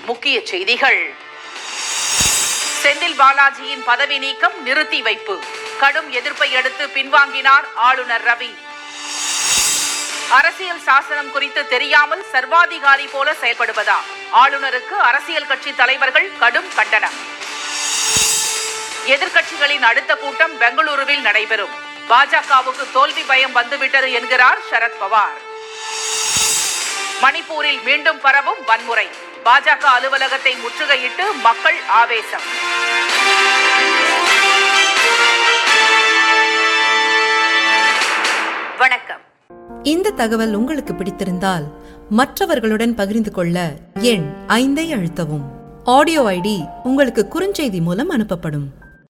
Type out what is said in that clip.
முக்கிய செய்திகள். செந்தில் பாலாஜியின் பதவி நீக்கம் நிறுத்தி வைப்பு. கடும் எதிர்ப்பை அடுத்து பின்வாங்கினார் ஆளுநர் ரவி. அரசியல் சாசனம் குறித்து தெரியாமல் சர்வாதிகாரி போல செயல்படுவதா? ஆளுநருக்கு அரசியல் கட்சி தலைவர்கள் கடும் கண்டனம். எதிர்க்கட்சிகளின் அடுத்த கூட்டம் பெங்களூருவில் நடைபெறும். பாஜகவுக்கு தோல்வி பயம் வந்துவிட்டது என்கிறார் சரத்பவார். மணிப்பூரில் மீண்டும் பரவும் வன்முறை. பாஜக அலுவலகத்தை முற்றுகையிட்டு மக்கள் ஆவேசம். வணக்கம். இந்த தகவல் உங்களுக்கு பிடித்திருந்தால் மற்றவர்களுடன் பகிர்ந்து கொள்ள எண் 5ஐ அழுத்தவும். ஆடியோ ஐடி உங்களுக்கு குறுஞ்செய்தி மூலம் அனுப்பப்படும்.